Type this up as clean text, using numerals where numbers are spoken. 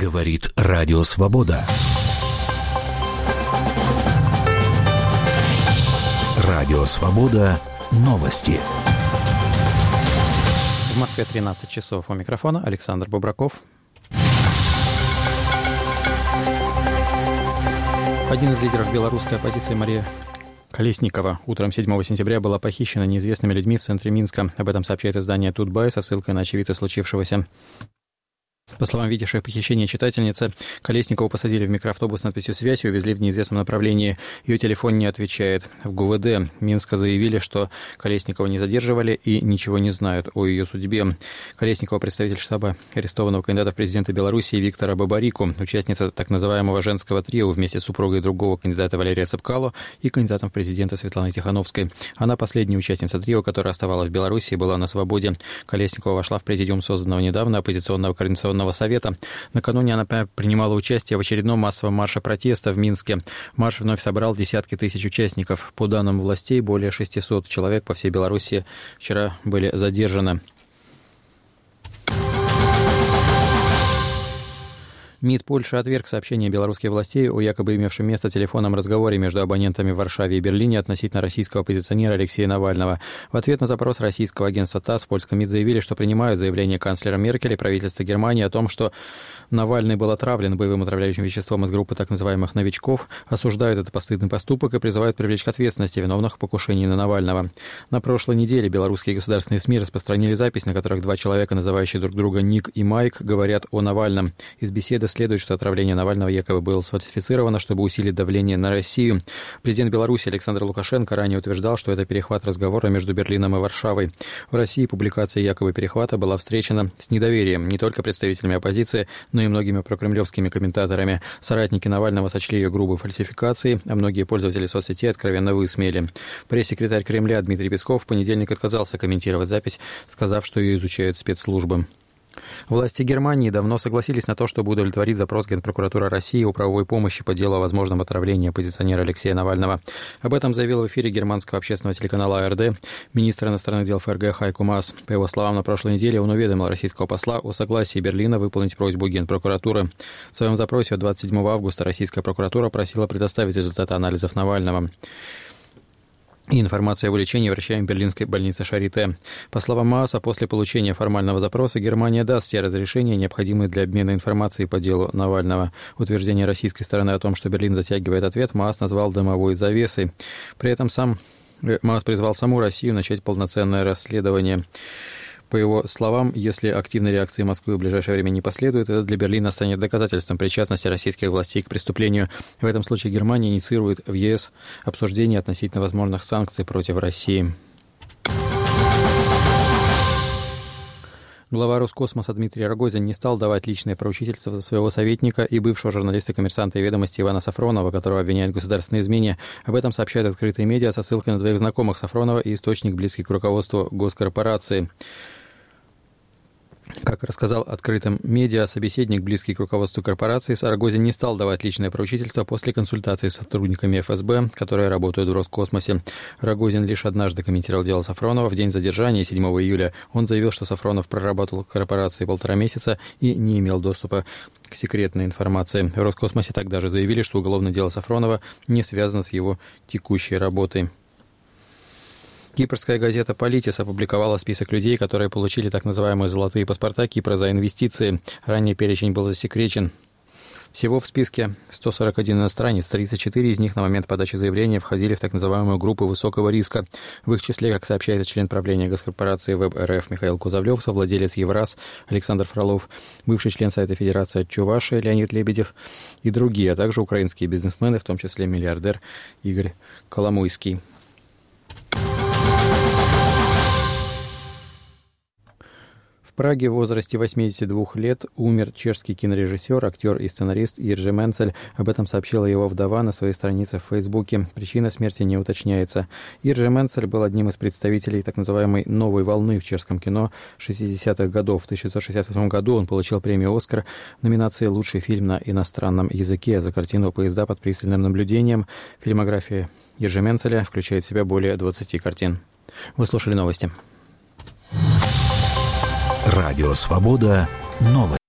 Говорит Радио Свобода. Радио Свобода. Новости. В Москве 13 часов. У микрофона Александр Бобраков. Один из лидеров белорусской оппозиции Мария Колесникова утром 7 сентября была похищена неизвестными людьми в центре Минска. Об этом сообщает издание «Тутбай» со ссылкой на очевидца случившегося. По словам видевшей похищение читательницы, Колесникову посадили в микроавтобус с надписью «Связь» и увезли в неизвестном направлении. Ее телефон не отвечает. В ГУВД Минска заявили, что Колесникова не задерживали и ничего не знают о ее судьбе. Колесникова — представитель штаба арестованного кандидата в президенты Беларуси Виктора Бабарику, участница так называемого женского трио вместе с супругой другого кандидата Валерия Цепкало и кандидатом в президенты Светланой Тихановской. Она последняя участница трио, которая оставалась в Беларуси и была на свободе. Колесникова вошла в президиум созданного недавно оппозиционного координационного совета. Накануне она принимала участие в очередном массовом марше протеста в Минске. Марш вновь собрал десятки тысяч участников. По данным властей, более 600 человек по всей Беларуси вчера были задержаны. МИД Польши отверг сообщение белорусских властей о якобы имевшем место телефонном разговоре между абонентами в Варшаве и Берлине относительно российского оппозиционера Алексея Навального. В ответ на запрос российского агентства ТАСС в польском МИД заявили, что принимают заявление канцлера Меркель и правительства Германии о том, что Навальный был отравлен боевым отравляющим веществом из группы так называемых новичков, осуждают этот постыдный поступок и призывают привлечь к ответственности виновных в покушении на Навального. На прошлой неделе белорусские государственные СМИ распространили запись, на которых два человека, называющие друг друга Ник и Майк, говорят о Навальном. Из беседы следует, что отравление Навального якобы было сфальсифицировано, чтобы усилить давление на Россию. Президент Беларуси Александр Лукашенко ранее утверждал, что это перехват разговора между Берлином и Варшавой. В России публикация якобы перехвата была встречена с недоверием не только представителями оппозиции, но и многими прокремлевскими комментаторами. Соратники Навального сочли ее грубой фальсификацией, а многие пользователи соцсетей откровенно высмеяли. Пресс-секретарь Кремля Дмитрий Песков в понедельник отказался комментировать запись, сказав, что ее изучают спецслужбы. Власти Германии давно согласились на то, чтобы удовлетворить запрос Генпрокуратуры России о правовой помощи по делу о возможном отравлении оппозиционера Алексея Навального. Об этом заявил в эфире германского общественного телеканала АРД министр иностранных дел ФРГ Хайко Маас. По его словам, на прошлой неделе он уведомил российского посла о согласии Берлина выполнить просьбу Генпрокуратуры. В своем запросе от 27 августа российская прокуратура просила предоставить результаты анализов Навального и информация о его лечении врачами берлинской больницы Шарите. По словам Мааса, после получения формального запроса Германия даст все разрешения, необходимые для обмена информацией по делу Навального. Утверждение российской стороны о том, что Берлин затягивает ответ, Маас назвал дымовой завесой. При этом Маас призвал саму Россию начать полноценное расследование. По его словам, если активной реакции Москвы в ближайшее время не последует, это для Берлина станет доказательством причастности российских властей к преступлению. В этом случае Германия инициирует в ЕС обсуждение относительно возможных санкций против России. Глава Роскосмоса Дмитрий Рогозин не стал давать личное поручительство за своего советника и бывшего журналиста-коммерсанта и «Ведомости» Ивана Сафронова, которого обвиняют в государственной измене. Об этом сообщают открытые медиа со ссылкой на двоих знакомых Сафронова и источник, близкий к руководству госкорпорации. Как рассказал открытым медиа собеседник, близкий к руководству корпорации, Рогозин не стал давать личное поручительство после консультации с сотрудниками ФСБ, которые работают в Роскосмосе. Рогозин лишь однажды комментировал дело Сафронова. В день задержания, 7 июля, он заявил, что Сафронов проработал в корпорации 1,5 месяца и не имел доступа к секретной информации. В Роскосмосе тогда же заявили, что уголовное дело Сафронова не связано с его текущей работой. Кипрская газета «Политис» опубликовала список людей, которые получили так называемые «золотые паспорта» Кипра за инвестиции. Ранее перечень был засекречен. Всего в списке 141 иностранец, 34 из них на момент подачи заявления входили в так называемую группу высокого риска. В их числе, как сообщается член правления госкорпорации ВЭБ-РФ Михаил Кузовлев, совладелец Евраз Александр Фролов, бывший член Совета Федерации Чувашия Леонид Лебедев и другие, а также украинские бизнесмены, в том числе миллиардер Игорь Коломойский. В Праге в возрасте 82 лет умер чешский кинорежиссер, актер и сценарист Иржи Менцель. Об этом сообщила его вдова на своей странице в Фейсбуке. Причина смерти не уточняется. Иржи Менцель был одним из представителей так называемой «новой волны» в чешском кино 60-х годов. В 1968 году он получил премию «Оскар» в номинации «Лучший фильм на иностранном языке» за картину «Поезда под пристальным наблюдением». Фильмография Иржи Менцеля включает в себя более 20 картин. Вы слушали новости. Радио Свобода. Новости.